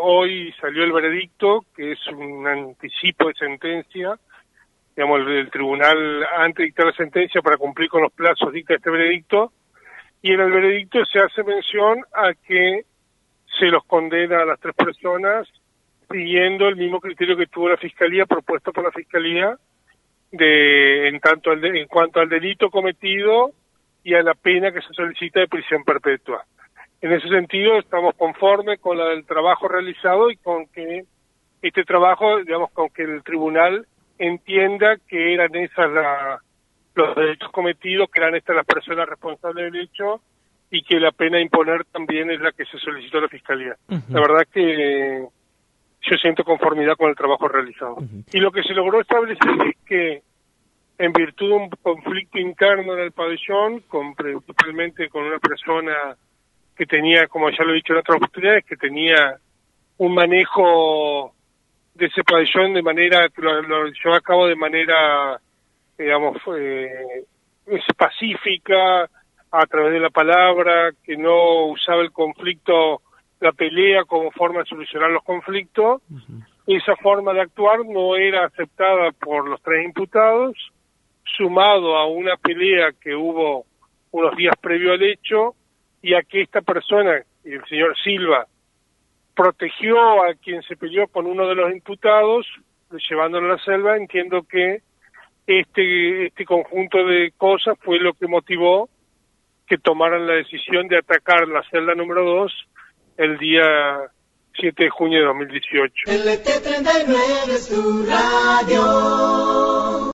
hoy salió el veredicto, que es un anticipo de sentencia. Digamos, el tribunal, antes de dictar la sentencia, para cumplir con los plazos, dicta este veredicto, y en el veredicto se hace mención a que se los condena a las 3 personas siguiendo el mismo criterio que tuvo la Fiscalía, propuesto por la Fiscalía, en cuanto al delito cometido y a la pena que se solicita de prisión perpetua. En ese sentido, estamos conformes con el trabajo realizado y con que este trabajo, digamos, con que el tribunal entienda que eran esas los delitos cometidos, que eran estas las personas responsables del hecho y que la pena a imponer también es la que se solicitó a la Fiscalía. La verdad que yo siento conformidad con el trabajo realizado. Y lo que se logró establecer es que, en virtud de un conflicto interno en el pabellón, principalmente con una persona que tenía, como ya lo he dicho en otras oportunidades, que tenía un manejo de ese pabellón de manera, que lo llevó a cabo de manera, digamos, pacífica, a través de la palabra, que no usaba el conflicto, la pelea como forma de solucionar los conflictos. Esa forma de actuar no era aceptada por los 3 imputados, sumado a una pelea que hubo unos días previo al hecho, y a que esta persona, el señor Silva, protegió a quien se peleó con uno de los imputados, llevándolo a la selva. Entiendo que este conjunto de cosas fue lo que motivó que tomaran la decisión de atacar la celda número 2 el día 7 de junio de 2018. LT39 es tu radio.